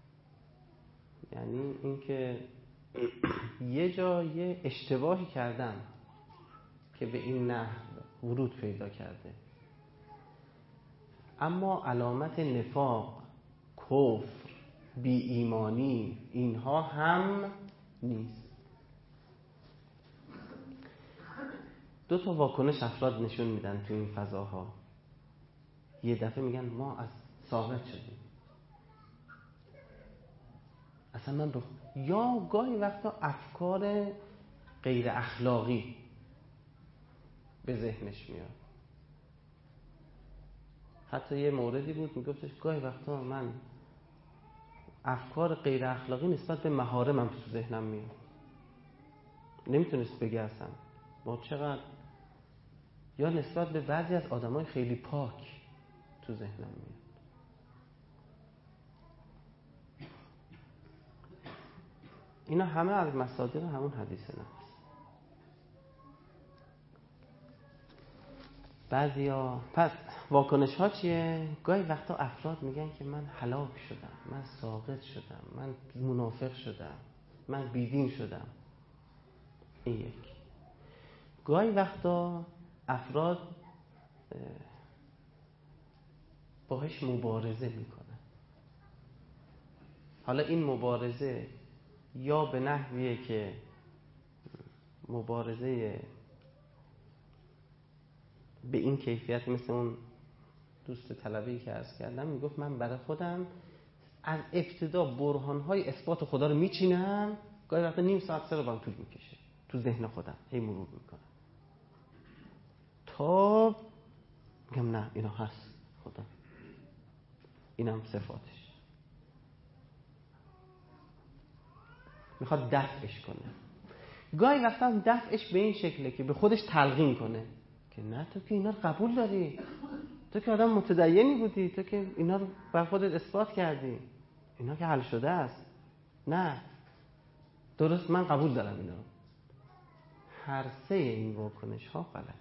یعنی اینکه یه جای اشتباهی کردم که به این نحو ورود پیدا کرده، اما علامت نفاق، کفر، بی ایمانی اینها هم نیست. دو تا واکنش افراد نشون میدن تو این فضاها. یه دفعه میگن ما از ثابت شدیم، اصلا من یا گاهی وقتا افکار غیر اخلاقی به ذهنش میاد. حتی یه موردی بود میگفتش گاهی وقتا من افکار غیر اخلاقی نسبت به محارمم تو ذهنم میاد، نمیتونست بگه اصلا با چقدر، یا نسبت به بعضی از آدمای خیلی پاک تو ذهنم میاد. اینا همه از مصادر همون حدیث نفس. بعضیا پس واکنش ها چیه؟ گاهی وقتا افراد میگن که من هلاک شدم، من ساقط شدم، من منافق شدم، من بیدین شدم. این یک. گاهی وقتا افراد باهاش مبارزه میکنن. حالا این مبارزه یا به نحویه که مبارزه به این کیفیت، مثل اون دوست طلبه‌ای که عرض کردم میگفت من برای خودم از ابتدا برهان‌های اثبات خدا رو میچینم، گاهی وقتا نیم ساعت سر رو طول میکشه تو ذهن خودم، هی مرور میکنم تا میگم نه اینا هست خدا، اینم صفاتش. میخواد دفعش کنه. گاهی وقتا هم دفعش به این شکله که به خودش تلقین کنه که نه تو که اینا رو قبول داری، تو که آدم متدینی بودی، تو که اینا رو بر خودت اثبات کردی، اینا که حل شده است. نه درست، من قبول دارم اینا رو. هر سه این واکنش ها غلط.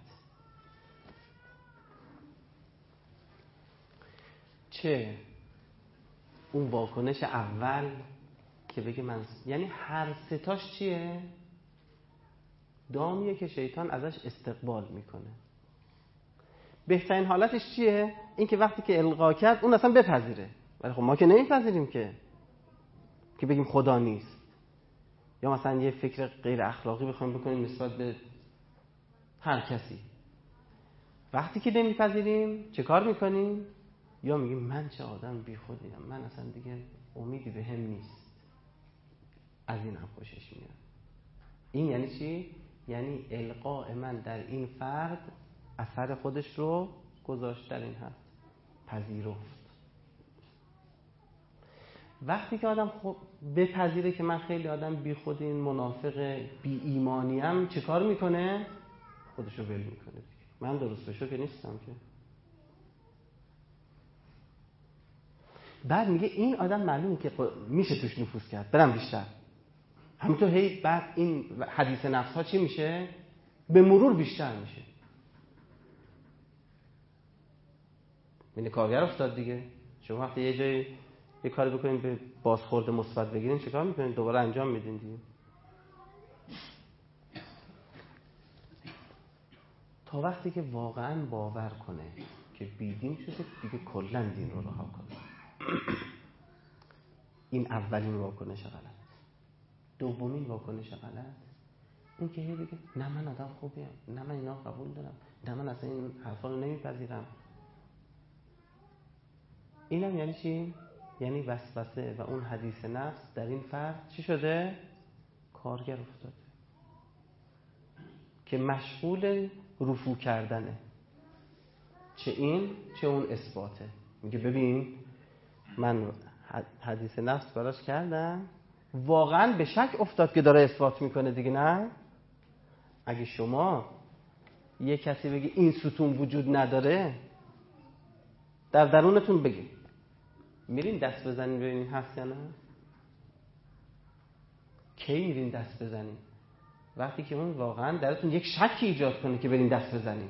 چه اون واکنش اول که بگه من، یعنی هر سه تاش چیه؟ دامیه که شیطان ازش استقبال میکنه. بهترین حالتش چیه؟ این که وقتی که القا کرد اون اصلا بپذیره. ولی خب ما که نمیپذیریم که بگیم خدا نیست، یا مثلا یه فکر غیر اخلاقی بخوایم بکنیم نسبت به هر کسی. وقتی که نمیپذیریم چه کار میکنیم؟ یا میگیم من چه آدم بی خودیم، من اصلا دیگه امیدی به هم نیست. از این هم خوشش میاد. این یعنی چی؟ یعنی القاء من در این فرد اثر خودش رو گذاشت در این حد، پذیرفت. وقتی که آدم بپذیره که من خیلی آدم بی خودیم، منافق، بی ایمانیم، چه کار میکنه؟ خودش رو ول میکنه. من درست بشو که نیستم که. بعد میگه این آدم معلومه که میشه توش نفوذ کرد، برم بیشتر. همینطور هی بعد این حدیث نفس ها چی میشه؟ به مرور بیشتر میشه. یعنی کارگر افتاد دیگه. شما وقتی یه جایی یه کاری بکنین به بازخورد مثبت بگیرین، چیکار میکنین؟ دوباره انجام میدین دیگه. تا وقتی که واقعا باور کنه که بیدین شده، دیگه کلا دین رو رها کنه. این اولین واکنش غلط. دومین واکنش غلط این که هی بگه نه من آدم خوبیم، نه من اینا قبول دارم، نه من اصلا این حرفا رو نمیپذیرم. اینم یعنی چی؟ یعنی وسوسه و اون حدیث نفس در این فرد چی شده؟ کارگر افتاده که مشغول رفو کردنه، چه این چه اون اثباته. میگه ببین من حدیث نفس براش کردن، واقعا به شک افتاد که داره اثبات میکنه دیگه. نه اگه شما یه کسی بگی این ستون وجود نداره، در درونتون بگی، میرین دست بزنین ببینین هست یا نه؟ کی میرین دست بزنین؟ وقتی که اون واقعا درتون یک شکی ایجاد کنه که برین دست بزنین.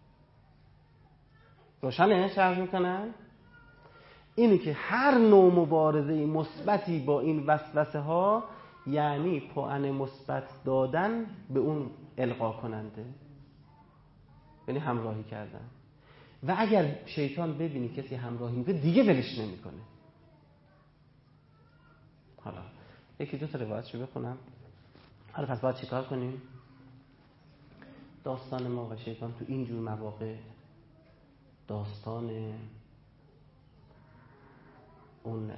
روشنه چه عرض میکنن؟ اینه که هر نوع مبارزه مثبتی با این وسوسه ها یعنی پوان مثبت دادن به اون القا کننده، یعنی همراهی کردن. و اگر شیطان ببینی کسی همراهی میکنه دیگه ولش نمیکنه. حالا یکی دو تا روایتشو بخونم. حالا پس باید چیکار کنیم؟ داستان ما و شیطان تو اینجور مواقع داستان اون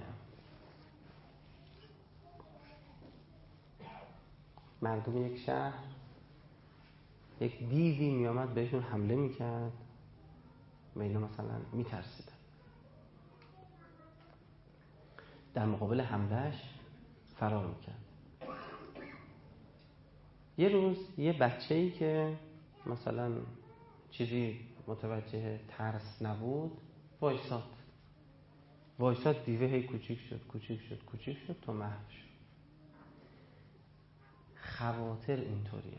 مردم یک شهر، یک دیوی میامد بهشون حمله میکرد و اینا مثلا میترسیدن. در مقابل حملهش فرار میکرد. یه روز یه بچه‌ای که مثلا چیزی متوجه ترس نبود وایساد دیوه هی کوچیک شد تا محو شد. خواطر اینطوریه،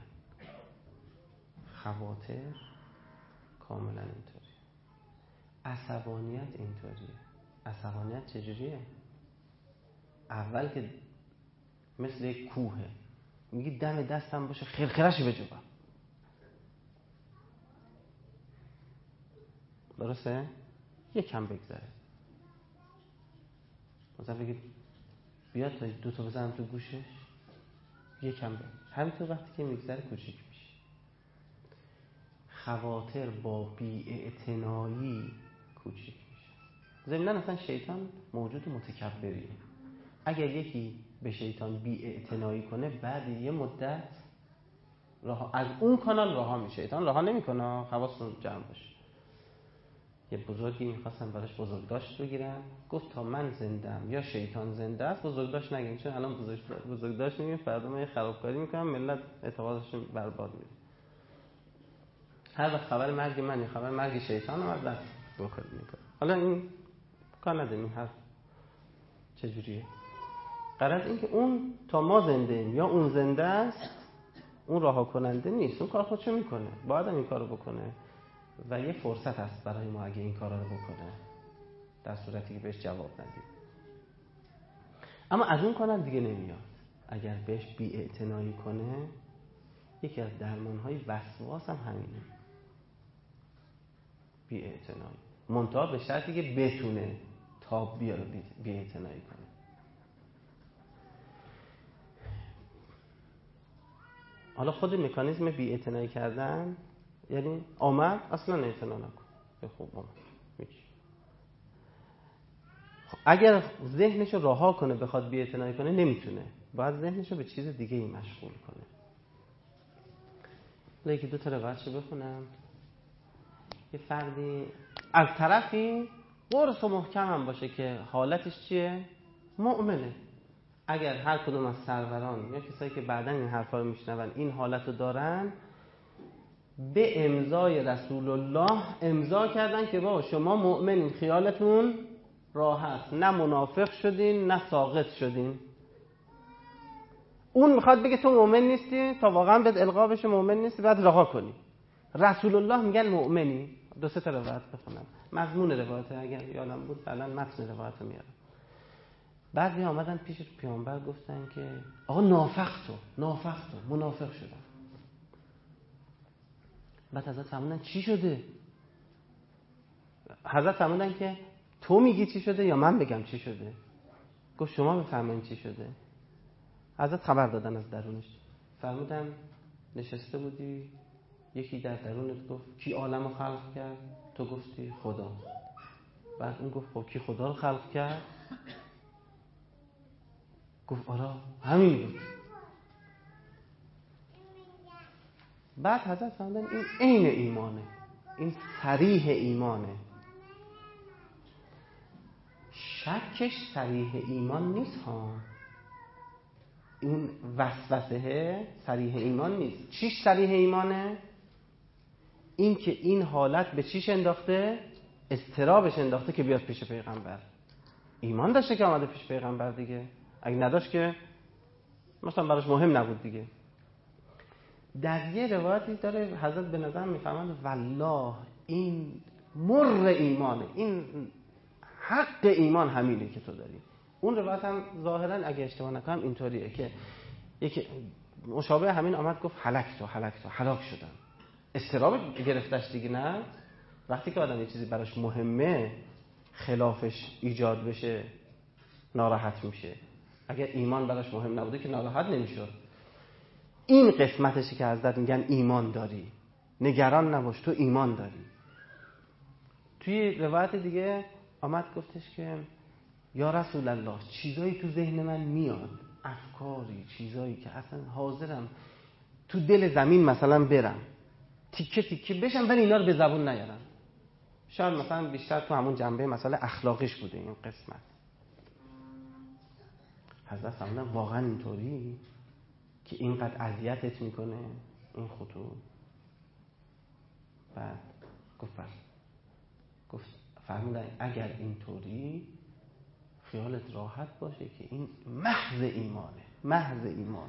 خواطر کاملا اینطوریه. عصبانیت اینطوریه. عصبانیت چجوریه؟ اول که مثل یک کوهه، میگی دم دستم باشه خرخرشی بجوبم. درسته؟ یکم بگذره، مثلا بگید بیاد تا دو تا بزنم تو گوشش، یکم بگذره. همینطور وقتی که میگذره کوچیک میشه. خواطر با بی‌اعتنایی کوچیک میشه. ضمناً اصلا شیطان موجود متکبریه. اگر یکی به شیطان بی‌اعتنایی کنه بعد یه مدت از اون کانال رها میشه. شیطان رها نمیکنه، حواستون جمع باشه. یه بزرگی میخواستن براش بزرگداشت بگیرن، گفت تا من زنده‌ام یا شیطان زنده است بزرگداشت نگیرین، چون الان بزرگداشت میگیم فردا من خرابکاری میکنم، ملت اعتقادشون برباد میشه. هر وقت خبر مرگ من یا خبر مرگ شیطان اومد بس بخواد میکنه. حالا این کار نداریم این حرف چجوریه. غرض این که اون تا ما زنده ایم یا اون زنده است، اون رها کننده نیست، اون کار خودشو میکنه، باید هم این کارو بکنه و یه فرصت هست برای ما اگه این کارا رو بکنه، در صورتی که بهش جواب ندیم. اما از اون کانال دیگه نمیاد. اگر بهش بی‌اعتنایی کنه، یکی از درمانهای وسواس هم همینه، بی‌اعتنایی. منتها به شرطی که بتونه تاب بیاره بی‌اعتنایی کنه. حالا خود مکانیزم بی‌اعتنایی کردن یعنی آمد اصلا اعتنا نکن، به خوب آمد میگی. اگر ذهنشو رها کنه بخواد بی‌اعتنایی کنه نمیتونه، باید ذهنشو به چیز دیگه ای مشغول کنه. حالا یکی دو تا روایتشو بخونم. یه فردی از طرفی قرص و محکم هم باشه که حالتش چیه؟ مؤمنه. اگر هر کدوم از سروران یا کسایی که بعداً این حرفا رو میشنون این حالت رو دارن، به امضای رسول الله امضا کردن که با شما مؤمنین، خیالتون راحت، نه منافق شدین نه ساقط شدین. اون میخواد بگه تو مؤمن نیستی تا واقعا بهت القا بشه مؤمن نیستی، بعد رها کنی. رسول الله میگن مؤمنی. دو سه تا روایت بخونم، مضمون روایت اگر یادم بود الان متن روایت رو میارم. بعضی آمدن پیش پیامبر گفتن که آقا نافق تو منافق شدم. بعد حضرت فرمودن چی شده؟ حضرت فرمودن که تو میگی چی شده یا من بگم چی شده؟ گفت شما بفرمایین چی شده. حضرت خبر دادن از درونش. فرمودن نشسته بودی، یکی در درونت گفت کی عالم رو خلق کرد؟ تو گفتی خدا. بعد اون گفت خب کی خدا رو خلق کرد؟ گفت آره همین بود. بعد حضرت فرمودن این عین ایمانه، این صریح ایمانه. شکش صریح ایمان نیست ها، این وسوسه صریح ایمان نیست. چیش صریح ایمانه؟ این که این حالت به چیش انداخته؟ اضطرابش انداخته که بیاد پیش پیغمبر. ایمان داشته که آمده پیش پیغمبر دیگه، اگه نداشت که مثلا براش مهم نبود دیگه. در یه روایتی داره حضرت به نظر میفهمند والله این مر ایمانه، این حق ایمان همینه که تو داری. اون روایت هم ظاهرا اگه اشتباه نکنم اینطوریه که یکی مشابه همین آمد گفت هلاک شدم. استراب گرفتش دیگه. نه وقتی که آدم یه چیزی براش مهمه خلافش ایجاد بشه ناراحت میشه. اگر ایمان براش مهم نبوده که ناراحت نمیشد. این قسمتشی که حضرت میگن ایمان داری، نگران نباش تو ایمان داری. توی روایت دیگه آمد گفتش که یا رسول الله چیزایی تو ذهن من میاد، افکاری، چیزایی که اصلا حاضرم تو دل زمین مثلا برم تیکه تیکه بشم ولی اینا رو به زبون نیارم. شاید مثلا بیشتر تو همون جنبه مسئله اخلاقیش بوده این قسمت. حضرت فرمودن واقعا اینطوری که اینقدر اذیتت میکنه این خطوط؟ بعد گفت فرمودن اگر اینطوری خیالت راحت باشه که این محض ایمانه، محض ایمان.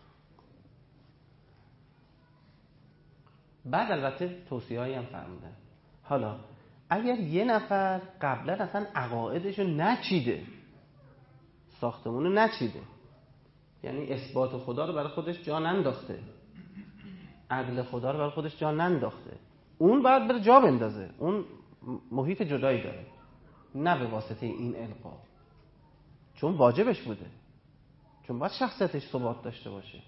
بعد البته توصیه‌ای هم فرمودن. حالا اگر یه نفر قبلا اصلا عقایدشو نچیده، ساختمونو نچیده، یعنی اثبات خدا رو برای خودش جا ننداخته، عدل خدا رو برای خودش جا ننداخته، اون باید بره جا بندازه، اون محیط جدایی داره، نه به واسطه این القا، چون واجبش بوده، چون باید شخصیتش ثبات داشته باشه.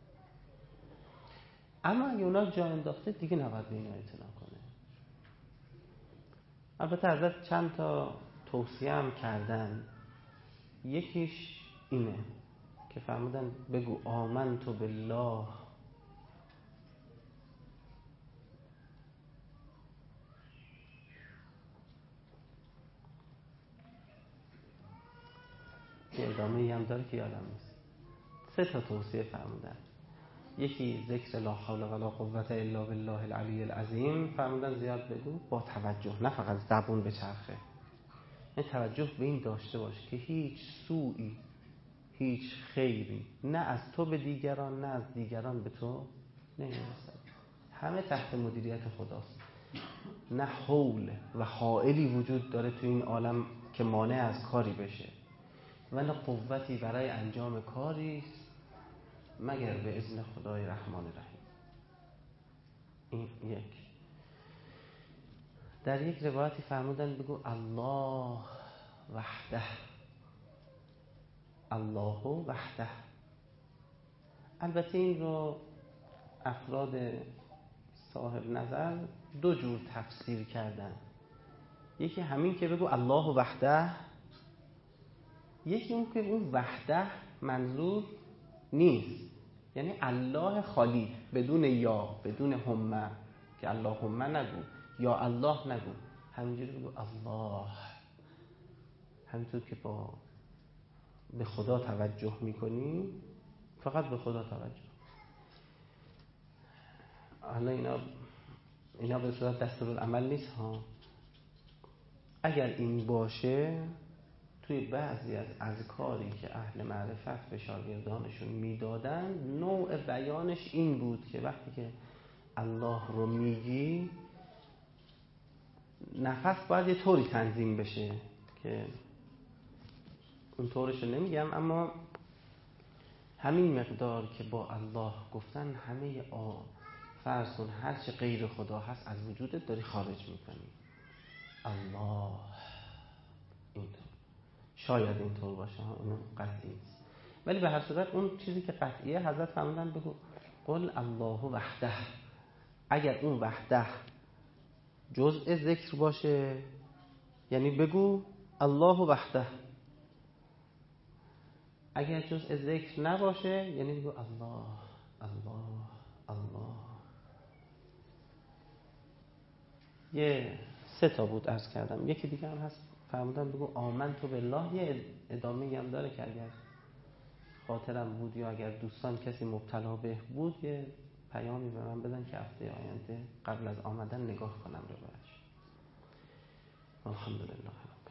اما اگه اونا جا انداخته دیگه نباید به اینا اعتنا کنه. البته حضرت چند تا توصیه هم کردن. یکیش اینه که فرمودن بگو آمنت بالله که ادامه‌ای هم داره که یادم نیست. 3 تا توصیه فرمودن. یکی ذکر لا حول ولا قوة الا بالله العلی العظیم، فرمودن زیاد بگو با توجه، نه فقط زبون به چرخه، یعنی توجه به این داشته باش که هیچ سوئی، هیچ خیری نه از تو به دیگران نه از دیگران به تو نمیرسد، همه تحت مدیریت خداست. نه حول و حائلی وجود داره تو این عالم که مانع از کاری بشه و نه قوتی برای انجام کاری مگر به اذن خدای رحمان رحیم. این یک. در یک روایتی فرمودن بگو الله وحده، الله وحده. البته این رو افراد صاحب نظر 2 جور تفسیر کردن. یکی همین که بگو الله وحده، یکی اون که اون وحده منظور نیست، یعنی الله خالی، بدون یا، بدون همه، که اللهم نگو یا الله نگو، همینجوری بگو الله، همینطور که به خدا توجه میکنی فقط به خدا توجه. حالا اینا به صورت دستورالعمل نیست ها. اگر این باشه توی بعضی از اذکاری که اهل معرفت به شاگردانشون میدادن نوع بیانش این بود که وقتی که الله رو میگی نفس باید یه طوری تنظیم بشه که اون طورش رو نمیگم، اما همین مقدار که با الله گفتن همه فرض کن هر چه غیر خدا هست از وجودت داری خارج میکنی. الله اینطور، شاید اینطور باشه ها، اینو قطعی نیست، ولی به هر صورت اون چیزی که قطعیه حضرت فرمودن بگو قل الله وحده. اگر اون وحده جزء ذکر باشه یعنی بگو الله وحده، اگر جزء ذکر نباشه یعنی بگو الله الله الله. یه 3 تا بود عرض کردم، یکی دیگه هم هست فرمودن بگو آمنت بالله. یه ادامه هم داره که اگر خاطرم بود یا اگر دوستان کسی مبتلا به بود یه پیامی به من بدن که هفته آینده قبل از آمدن نگاه کنم روایتش. الحمدلله.